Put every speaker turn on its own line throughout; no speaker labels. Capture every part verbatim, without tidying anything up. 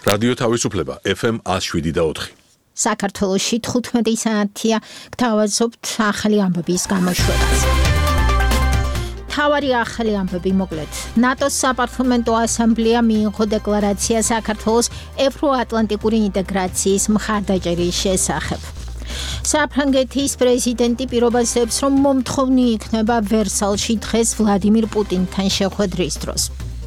რადიო თავისუფლება ეფ ემ one oh seven და four.
საქართველოში თხუთმეტი საათია გთავაზობთ ახალი ამბების გამოშვებას. თავარი ახალი ამბები მოკლედ. ნატოს საპარლამენტო ასამბლეა მიიღო დეკლარაცია საქართველოს ევროატლანტიკური ინტეგრაციის მხარდაჭერის შესახებ. საფრანგეთის პრეზიდენტი პირობასებს, რომ მომთხოვნი იქნება ვერსალში დღეს ვლადიმირ პუტინთან შეხვედრის დროს.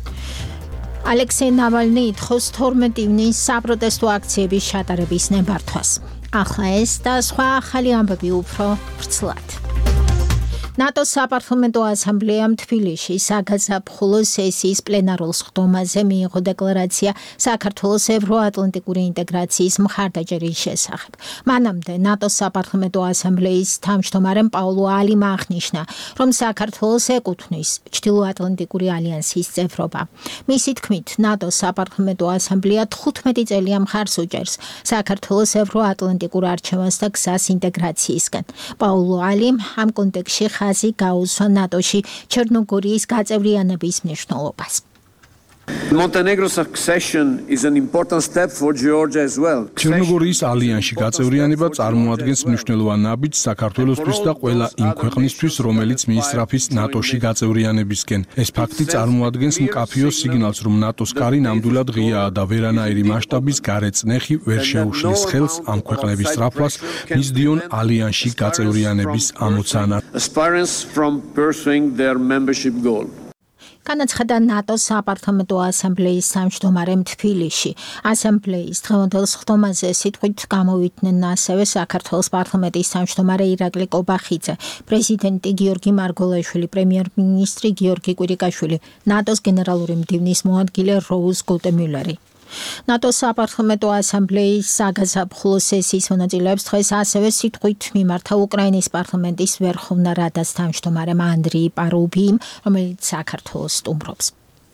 ალექსეი ნავალნი ითხოვს თორმეტი ივნის საპროტესტო აქციების ჩატარების ნებართვას. ახლა ეს და სხვა ახალი ამბები უფრო ვრცლად. ნატოს საპარლამენტო ასამბლეამ თბილისში საგაზაფხულო სესიის პლენარულ სხდომაზე მიიღო დეკლარაცია საქართველოს ევროატლანტიკური ინტეგრაციის მხარდაჭერის შესახებ. მანამდე ნატოს საპარლამენტო ასამბლეის თავმჯდომარემ პაულო ალიმ აღნიშნა, რომ საქართველოს ეკუთვნის ჩრდილოატლანტიკური ალიანსის წევრობა. მისი თქმით, ნატოს საპარლამენტო ასამბლეა თხუთმეტი წელია მხარს უჭერს საქართველოს ევროატლანტიკურ არჩევანს და გზას ინტეგრაციისკენ. პაულო ალიმ ამ კონტექსტში ხაზი გაუსვა ნატოში ჩერნოგორიის გაწევრიანების მნიშვნელობას.
Montenegro's accession is an important step for Georgia as well.
ჩერნოგორიის ალიანსში გაწევრიანება წარმოადგენს მნიშვნელოვან ნაბიჯს საქართველოსთვის და ყველა იმ ქვეყნისთვის, რომელიც მიისწრაფის ნატოში გაწევრიანებისკენ. ეს ფაქტი წარმოადგენს მკაფიო სიგნალს, რომ ნატოს კარი ნამდვილად ღიაა და ვერანაირი მასშტაბის გარეწნეხი ვერ შეუშლის ხელს ამ ქვეყნების სწრაფვას მისდიონ ალიანსში გაწევრიანების ამოცანა.
Aspirants from pursuing their membership goal.
განაცხადა ნატოს საპარლამენტო ასამბლეის თავმჯდომარემ თბილისში. ასამბლეის დღევანდელ სხდომაზე სიტყვით გამოვიდნენ ასევე საქართველოს პარლამენტის თავმჯდომარე ირაკლი კობახიძე, პრეზიდენტი გიორგი მარგველაშვილი, პრემიერ-მინისტრი გიორგი კვირიკაშვილი, ნატოს გენერალური მდივნის მოადგილე როუზ გოლდემიულერი. ნატოს საპარლამენტო ასამბლეის საგაზაფხულო სესიის მონაწილეებს დღეს ასევე სიტყვით მიმართა უკრაინის პარლამენტის ვერხოვნა რადას თავმჯდომარემ ანდრიი პარუბიიმ, რომელიც საქართველოს სტუმრობს.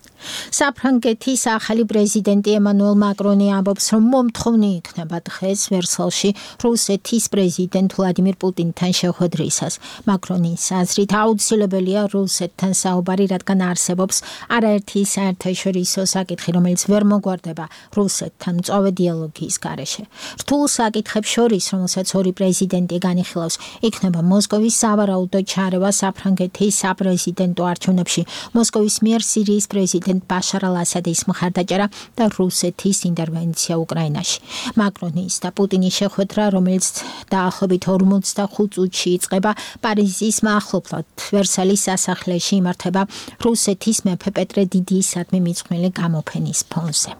საფრანგეთის ახალი პრეზიდენტი ემანუელ მაკრონი ამბობს, რომ მომთხოვნი იქნება დღეს ვერსალში რუსეთის პრეზიდენტ ვლადიმირ პუტინთან შეხვედრისას. მაკრონის აზრით აუცილებელია რუსეთთან საუბარი, რადგან არსებობს არაერთი საერთაშორისო საკითხი, რომელიც ვერ მოგვარდება რუსეთთან მწვავე დიალოგის გარეშე. რთულ საკითხებს შორის, რომელსაც ორი პრეზიდენტი განიხილავს, იქნება მოსკოვის სავარაუდო ჩარევა საფრანგეთის საპრეზიდენტო არჩევნებში, მოსკოვის მიერ სირიის პრეზიდენტ ბაშარ ალ-ასადის მხარდაჭერა და რუსეთის ინტერვენცია უკრაინაში. მაკრონის და პუტინის შეხვედრა, რომელიც დაახლოებით ორმოცდახუთ წუთში იწყება პარიზის მახლობლად ვერსალის სასახლეში, იმართება რუსეთის მეფე პეტრე დიდისადმი მიძღვნილი გამოფენის ფონზე.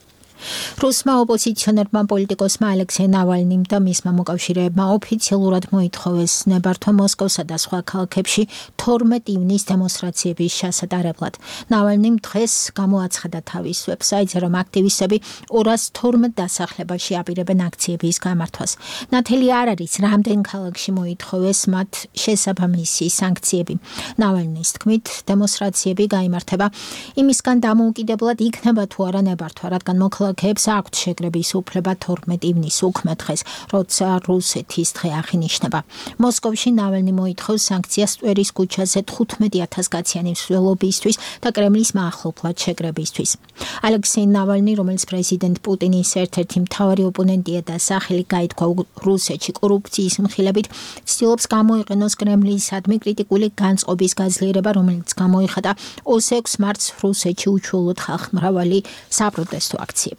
რუსმა ოპოზიციონერმა პოლიტიკოსმა ალექსეი ნავალნიმ და მისმა მოკავშირეებმა ოფიციალურად მოითხოვეს ნებართვა მოსკოვსა და სხვა ქალაქებში თორმეტი ივნის დემონსტრაციების ჩასატარებლად. ნავალნიმ დღეს გამოაცხადა თავის ვებსაიტზე, რომ აქტივისტები ორას თორმეტ დასახლებაში აპირებენ აქციების გამართვას. ნათელი არ არის, რამდენ ქალაქში მოითხოვეს მათ შესაბამისი სანქციები. ნავალნის თქმით, დემონსტრაციები გაიმართება იმისგან დამოუკიდებლად იქნება თუ არა ნებართვა, რადგან მოქალაქეებს აქვთ შეკრების უფლება თორმეტი ივნის უქმე დღეს, როცა რუსეთის დღე აღინიშნება. მოსკოვში ნავალნი მოითხოვს სანქციას ტვერის ქუჩაზე თხუთმეტი ათას კაციანი მსვლელობისთვის და კრემლის მახლობლად შეკრებისთვის. ალექსეი ნავალნი, რომელიც პრეზიდენტ პუტინის ერთ-ერთი მთავარი ოპონენტია და სახელი გაითქვა რუსეთში კორუფციის მხილებით, ცდილობს გამოიყენოს კრემლისადმი კრიტიკული განწყობის გაძლიერება, რომელიც გამოიხატა ოცდაექვსი მარტს რუსეთში უჩვეულოდ ხალხმრავალი საპროტესტო აქციებით.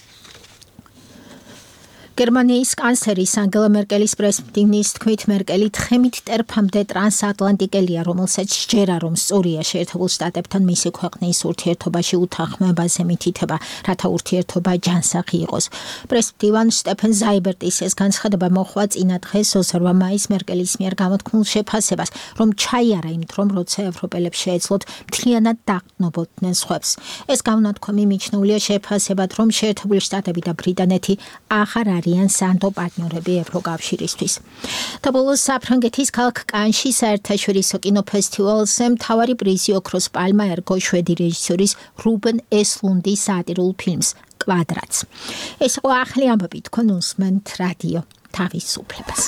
გერმანიის კანცლერის ანგელა მერკელის პრეზიდენტის თქმით, მერკელი თხემით ტერფამდე ტრანსატლანტიკელია, რომელსაც სჯერა, რომ სწორია შეერთებულ შტატებთან მისი ქვეყნის ურთიერთობაში უთანხმოებაზე მითითება, რათა ურთიერთობა ჯანსაღი იყოს. პრეზიდენტ სტეფენ ზაიბერტის ეს განცხადება მოჰყვა წინა დღეს ოცდაორ მაისს მერკელის მიერ გამოთქმულ შეფასებას, რომ ჩაიარა იმ დრომ, როცა ევროპელებს შეეძლოთ მთლიანად დაყრდნობოდნენ სხვებს. ეს განათქვამი მიჩნეულია შეფასებად, რომ შეერთებული შტატები და ბრიტანეთი აღარ არიან სანდო პარტნიორები ევროკავშირისთვის. და ბოლოს საფრანგეთის ქალაქ კანში საერთაშორისო კინოფესტივალზე მთავარი პრიზი ოქროს პალმა ერგო შვედი რეჟისორის რუბენ ესლუნდის სატირულ ფილმს კვადრატს. ეს იყო ახალი ამბები, თქვენ უსმენთ რადიო თავისუფლებას.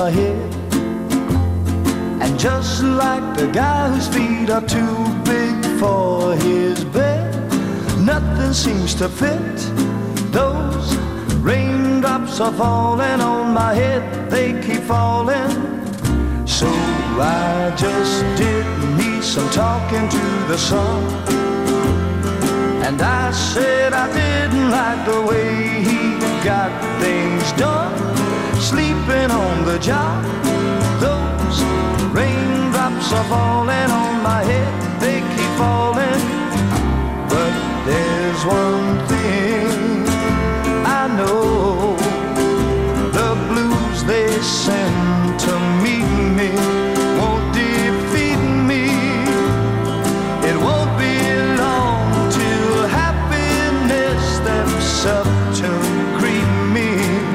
my head. And just like the guy whose feet are too big for his bed, nothing seems to fit. Those raindrops are falling on my head, they keep falling. So I just did me some talking to the sun, and I said I didn't like the way he got things done, sleeping on the job. Those raindrops are falling on my head, they keep falling. But there's one thing I know, the blues they send to meet me won't defeat me. It won't be long till happiness steps up to greet me.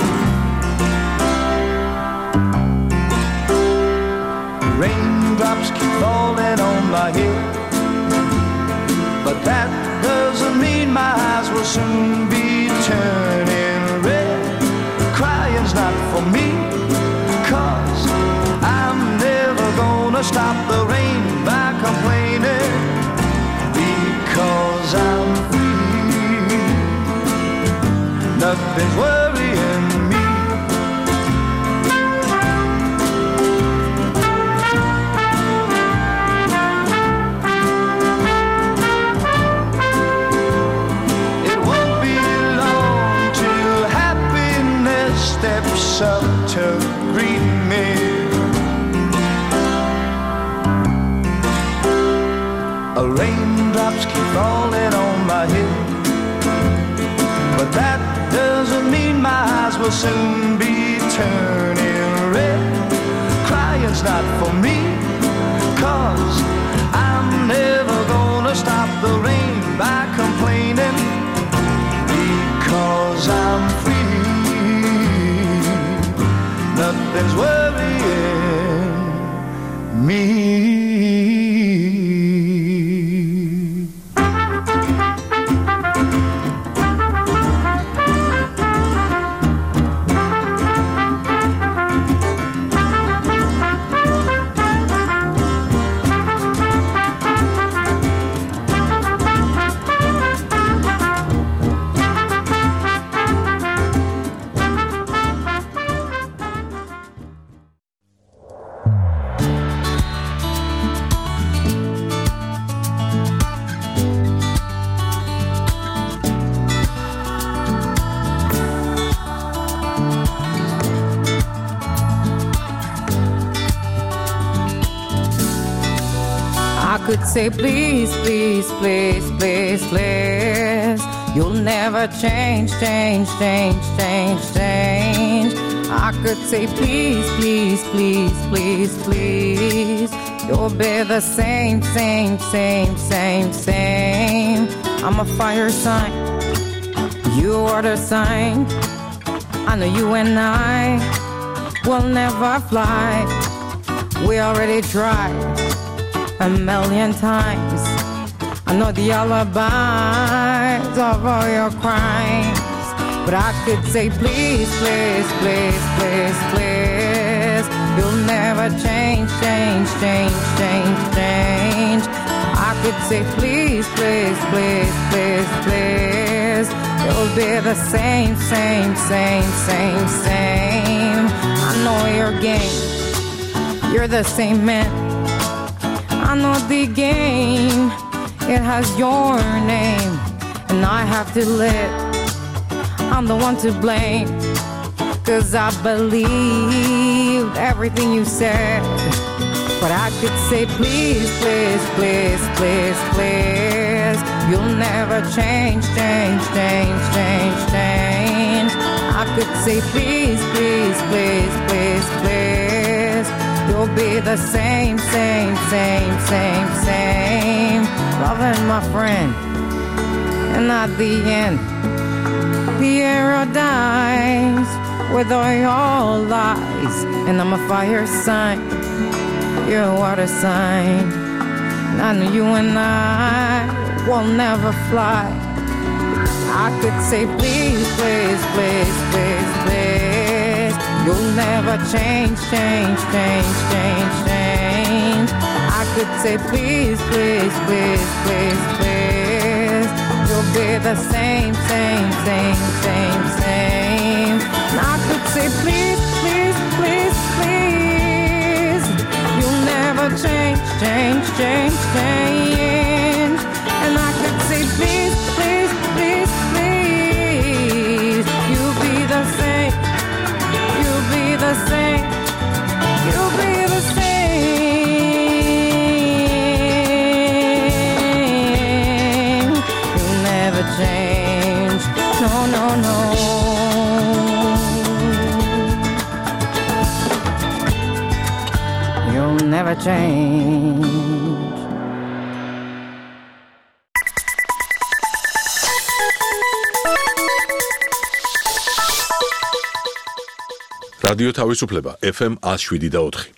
Raindrops keep falling on my head, but that doesn't mean my eyes will soon be turning red. Crying's not for me, 'cause I'm never gonna stop the rain by complaining, because I'm free. Nothing's worrying me. Steps up to greet me. Raindrops keep falling on my head, but that doesn't mean my eyes will soon be turning red. Crying's not for me, 'cause I'm never gonna stop the rain by complaining, because I'm free. Nothing's worrying me.
Could say please, please, please, please, please. You'll never change, change, change, change, change. I could say please, please, please, please, please. You'll be the same, same, same, same, same. I'm a fire sign, you are the sign. I know you and I will never fly. We already tried a million times. I know the alibis of all your crimes, but I could say please, please, please, please, please. You'll never change, change, change, change, change. I could say please, please, please, please, please. You'll be the same, same, same, same, same. I know your game, you're the same man. I know the game, it has your name, and I have to live. I'm the one to blame, 'cause I believed everything you said. But I could say please, please, please, please, please. You'll never change, change, change, change, change. I could say please, please, please, please, please. You'll be the same, same, same, same, same. Loving my friend, and at the end, the arrow dies with all your lies. And I'm a fire sign, you're a water sign. And I know you and I will never fly. I could say please, please, please, please, please. You'll never change, change, change, change, change. I could say please, please, please, please, please. You'll be the same, same, same, same, same. And I could say please, please, please, please. You'll never change, change, change, change. And I could say please, please, please, please. You'll be the same. You'll be the same. You'll be the same. You'll never change. No, no, no. You'll never change.
რადიო თავისუფლება ეფ ემ one oh seven და four.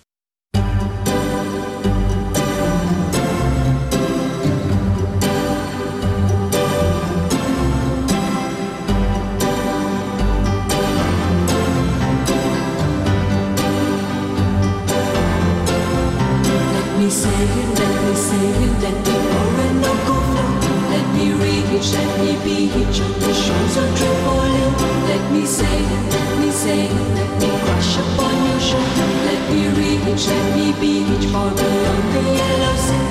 Let me say it, let me say it, let me pour and no go flow. Let me reach, let me be hitch on the shores of Tripoli. Let me say it, let me say it, let me crush upon your shoulder. Let me reach, let me be hitch far beyond the yellow sea.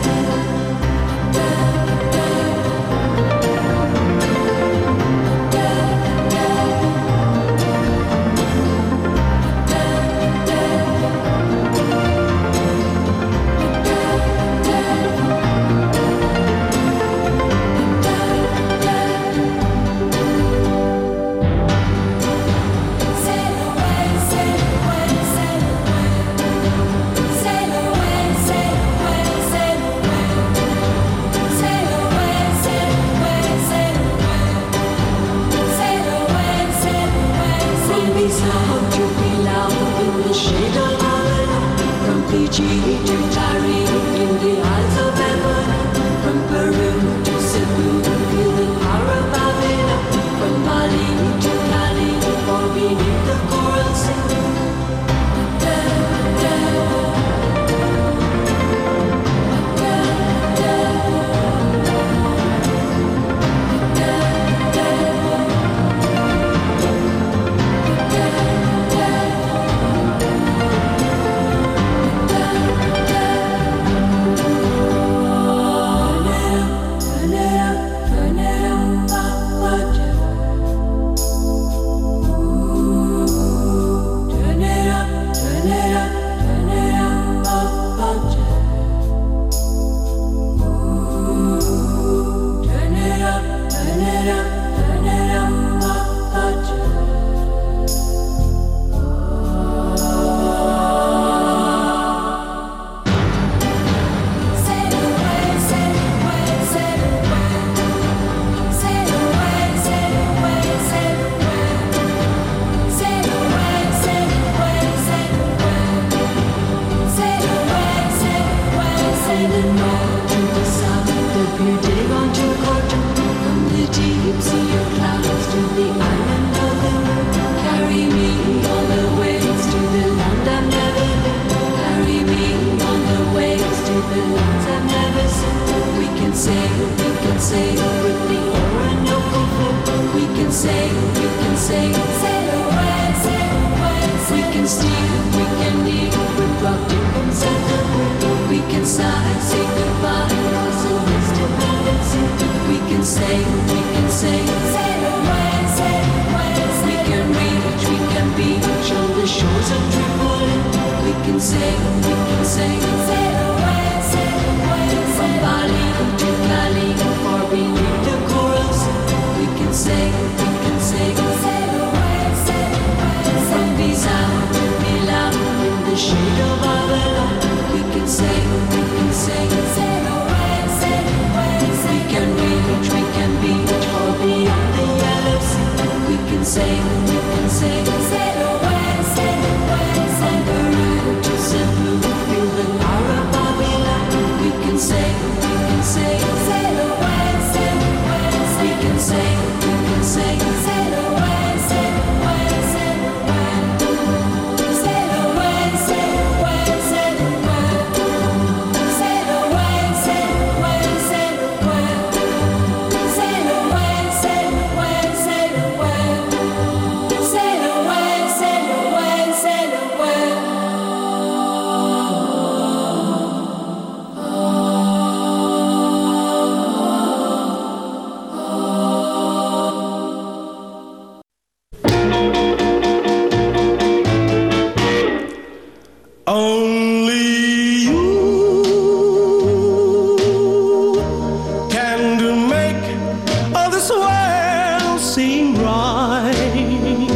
seem right.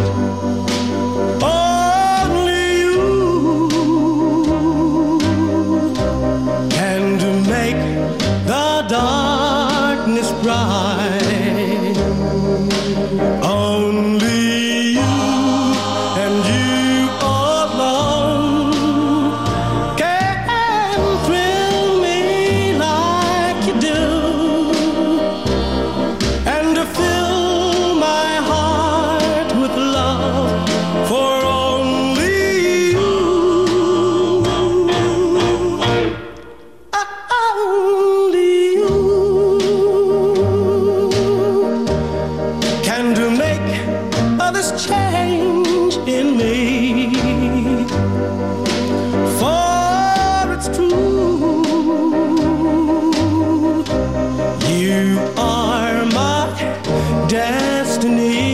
Only you can make the darkness bright. Only you and you alone can thrill me like you do, and to fill my heart with love for only you. Only you can to make this change in me, for it's true, you are my destiny.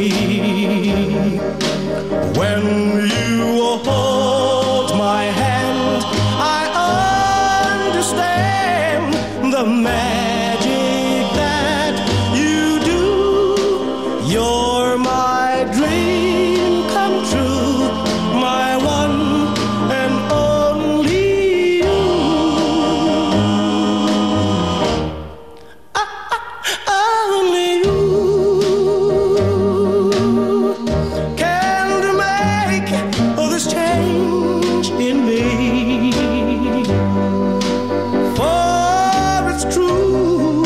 When you hold my hand, I understand the magic that you do. You're my dream come true, my one and only you. Only you can make this change in me, for it's true,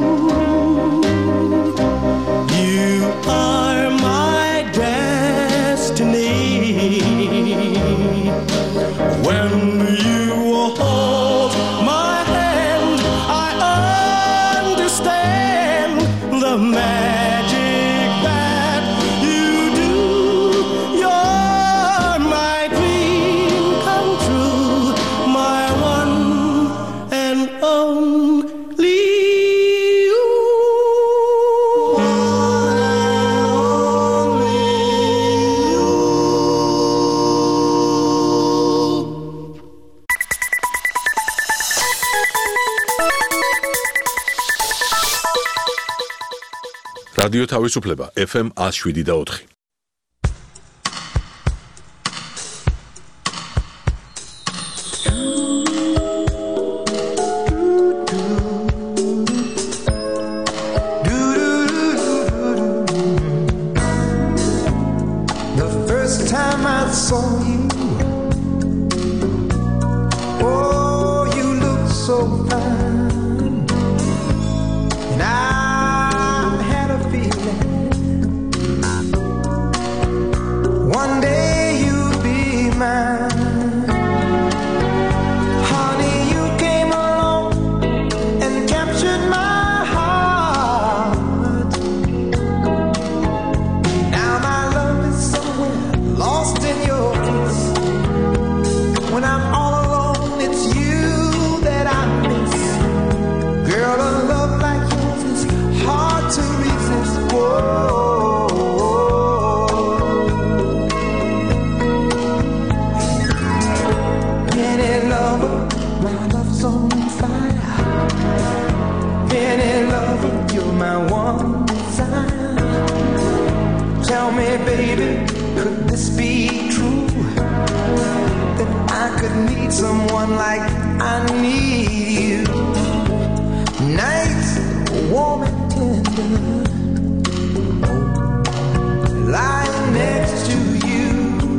you are my destiny. When you hold my hand, I understand the magic that you do. You're my dream come true, my one and only you.
რადიო თავისუფლება ეფ ემ one oh seven და four.
The first time I saw you, oh, you looked so fine, and I had a feeling one day you'd be mine. Honey, you came along and captured my heart. Now my love is somewhere lost in your kiss. When I'm all alone, it's you that I miss. Girl, a love like yours is hard to resist. Whoa. Any lover, my love's on fire. Any lover, you're my one desire. Tell me, baby, could this be true? That I could need someone like I need you. Nights warm and tender, lying next to you.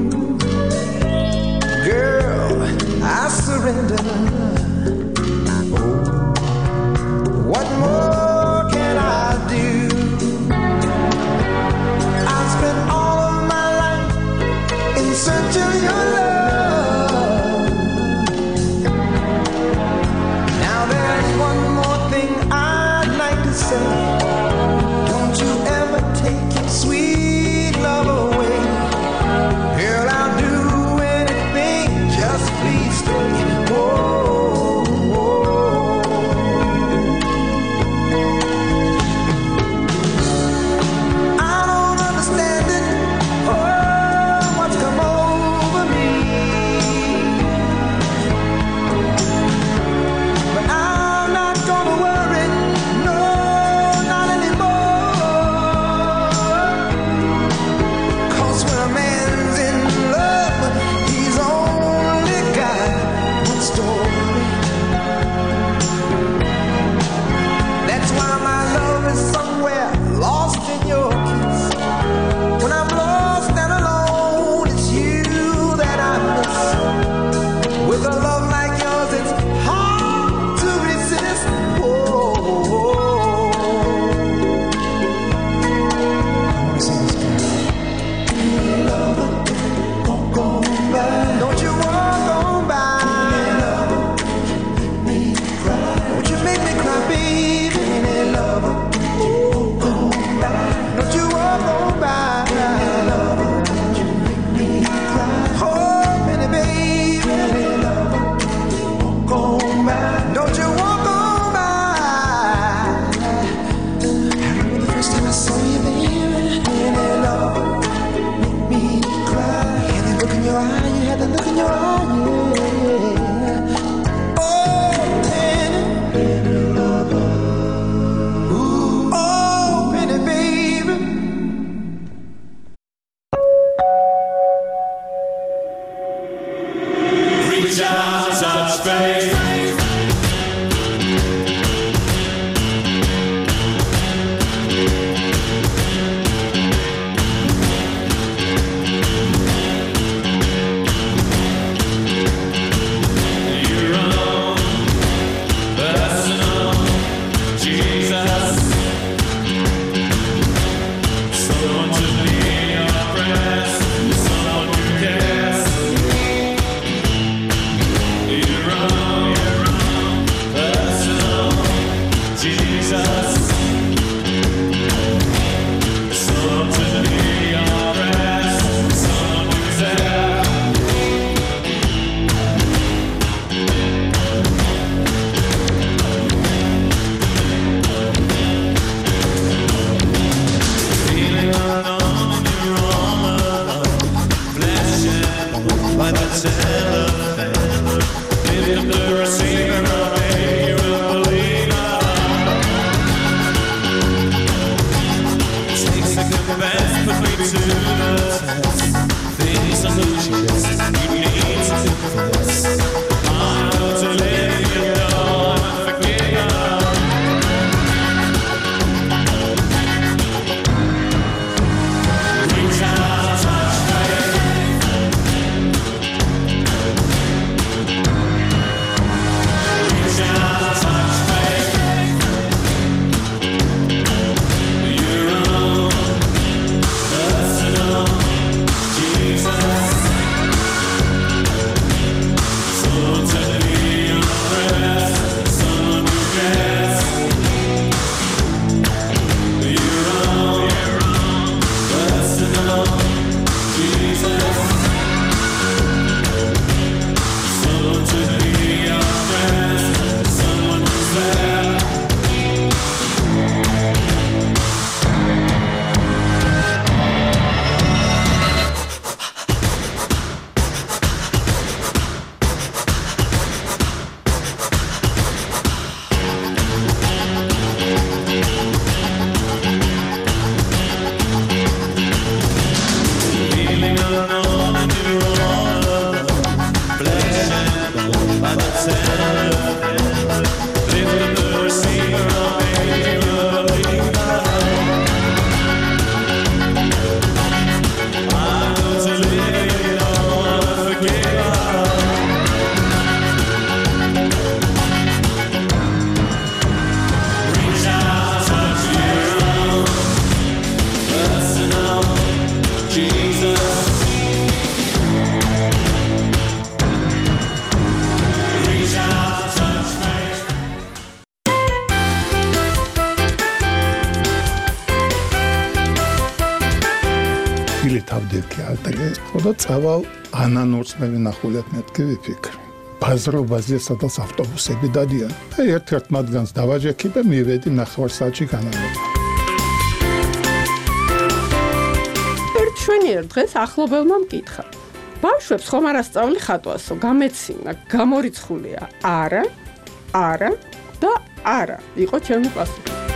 Girl, I surrender. What more can I do? I spent all of my life in search of your love. I saw you, baby, and it all made me cry. You had that look in your eye, you had that look in your eye, yeah. Oh, Penny, Penny lover. Ooh, oh, Penny, baby.
Reach out, touch faith.
თავდირქი ალტრეს ხოდა წავალ ანანურს მე ვინახულეთ მეთქი ვიფიქრე ბაზრობაზე სადაც ავტობუსები დადიან და ერთ-ერთ მათგანს დავაჯექი და მივედი ნახევარსაათში განავრება
ერთ შვენიერ დღეს ახლობელმა მკითხა ბავშვებს ხომ არ ასწავლი ხატვასო გამეცინა გამორიცხულია არა არა და არა იყო ჩემი პასუხი